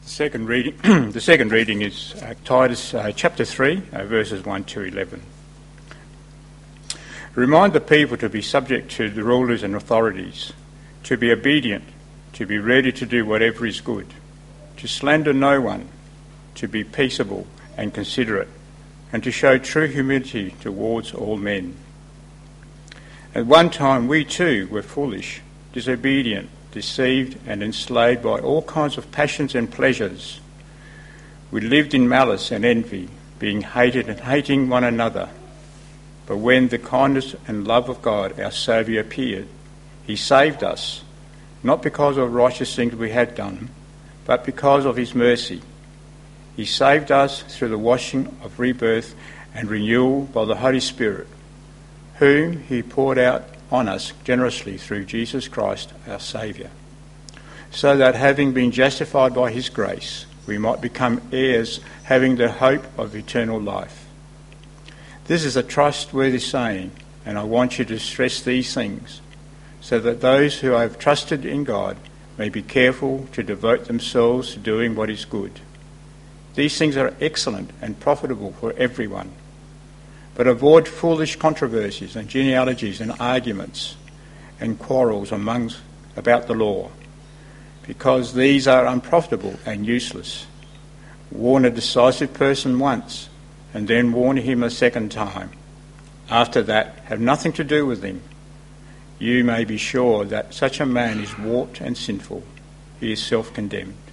Second reading. The second reading is Titus chapter 3, verses 1 to 11. Remind the people to be subject to the rulers and authorities, to be obedient, to be ready to do whatever is good, to slander no one, to be peaceable and considerate, and to show true humility towards all men. At one time we too were foolish, disobedient, deceived and enslaved by all kinds of passions and pleasures. We lived in malice and envy, being hated and hating one another. But when the kindness and love of God, our Saviour, appeared, he saved us, not because of righteous things we had done, but because of his mercy. He saved us through the washing of rebirth and renewal by the Holy Spirit, whom he poured out on us generously through Jesus Christ our Saviour, so that having been justified by his grace, we might become heirs, having the hope of eternal life. This is a trustworthy saying, and I want you to stress these things, so that those who have trusted in God may be careful to devote themselves to doing what is good. These things are excellent and profitable for everyone. But avoid foolish controversies and genealogies and arguments and quarrels about the law, because these are unprofitable and useless. Warn a decisive person once, and then warn him a second time. After that, have nothing to do with him. You may be sure that such a man is warped and sinful. He is self-condemned.